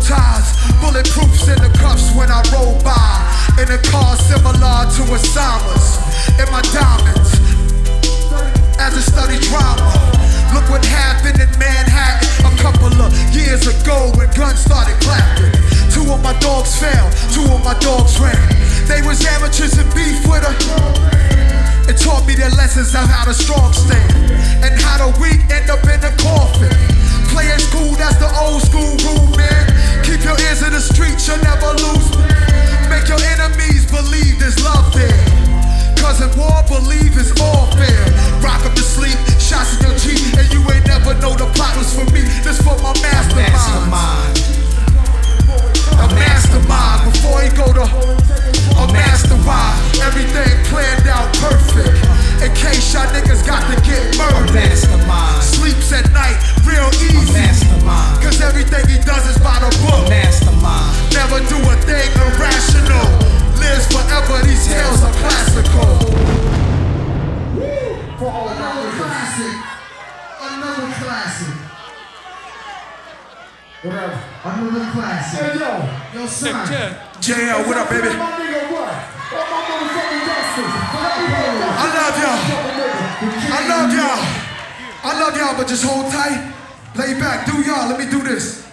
ties, bulletproofs in the cuffs when I roll by. In a car similar to Osama's. In my diamonds, as I study drama. Look what happened in Manhattan a couple of years ago when guns started clapping. 2 of my dogs fell, 2 of my dogs ran. They was amateurs in beef with her. It taught me their lessons on how to strong stand and how the weak end up in the coffin. Play it cool, that's the old school rule, man. Keep your ears in the streets, you'll never lose. Make your enemies believe there's love there. Cause in war, believe is all fair. Rock up to sleep, shots in your G, and you ain't never know the plot was for me. This for my mastermind. A mastermind before he go to a mastermind. Everything planned out perfect. In case y'all niggas got to get murdered. Sleeps at night real easy. Cause everything he does is by the book. Never do a thing irrational. Lives forever, these tales are classical. Another classic. Another classic. Whatever. Another classic. Hey, yo, son. JL, what up, baby? I love y'all. I love y'all. I love y'all, but just hold tight. Lay back, do y'all. Let me do this.